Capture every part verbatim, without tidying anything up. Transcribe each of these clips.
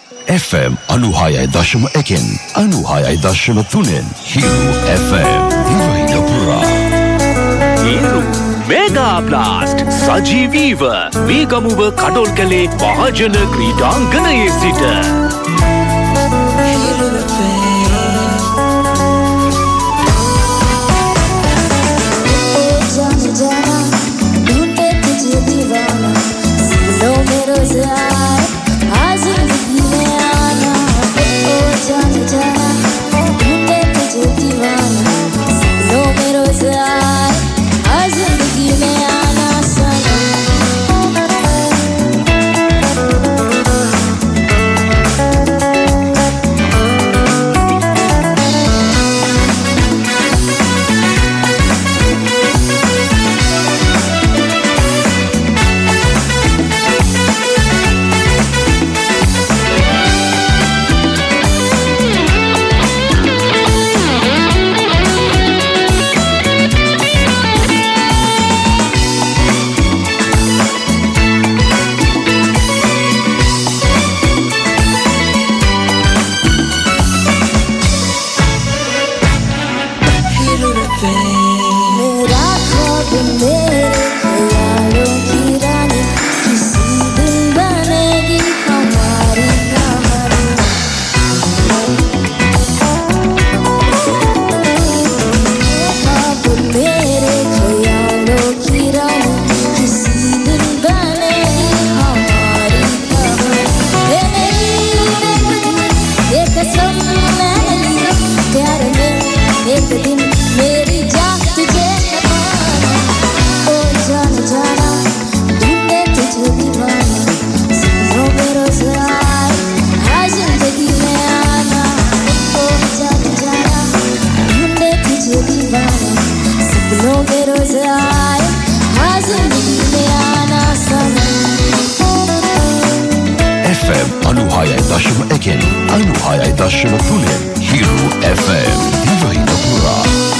F M අනුහයයි දශම එකෙන් අනුහයයි දශම තුනෙන් Hero F M දිවයින පුරා Hero Mega Blast සජීවීව මේ ගමුව කඩොල් කළේ මහජන ක්‍රීඩාංගණයේ සිට Hero F M जाना जाना ढूंढे तुझे दीवाना सुनो मेरे ज़ार आज जिंदगी में आना ओ जाना जाना ढूंढे तुझे दीवाना सुनो मेरे ज़ार आज जिंदगी में आना सनम අනුහයයි දශම එකෙන් අනුහයයි දශම තුනෙන් Hero F M දිවයින පුරා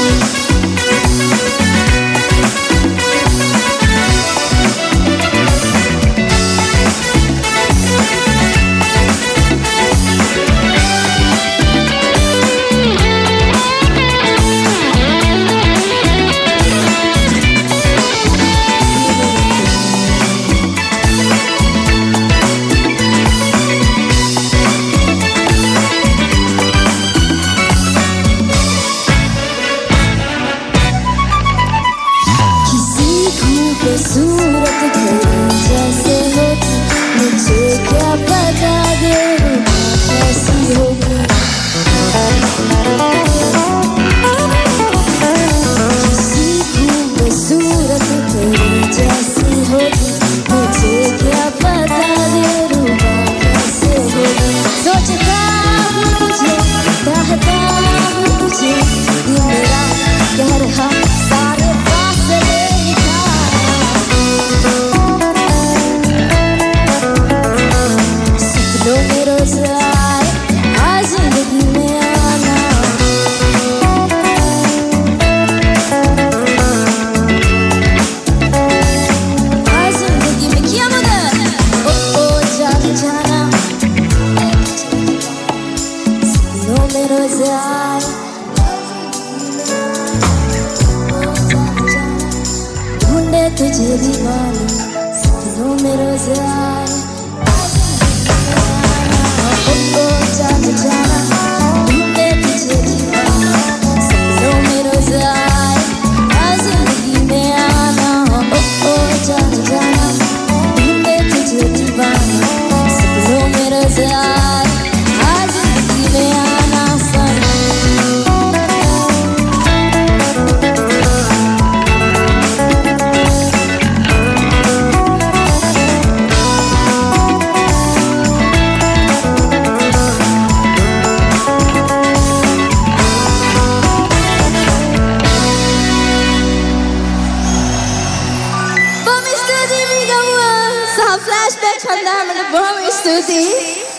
तुझे दीवाना सपनों में रोज आए ओ ओ जाना जाना ढूंढे तुझे दीवाना सपनों में रोज आए आज जिंदगी में आना ओ ओ जाना जाना ढूंढे तुझे दीवाना सपनों में रोज आए आज जिंदगी में आना सनम Flashback van daar met de Boom Studio.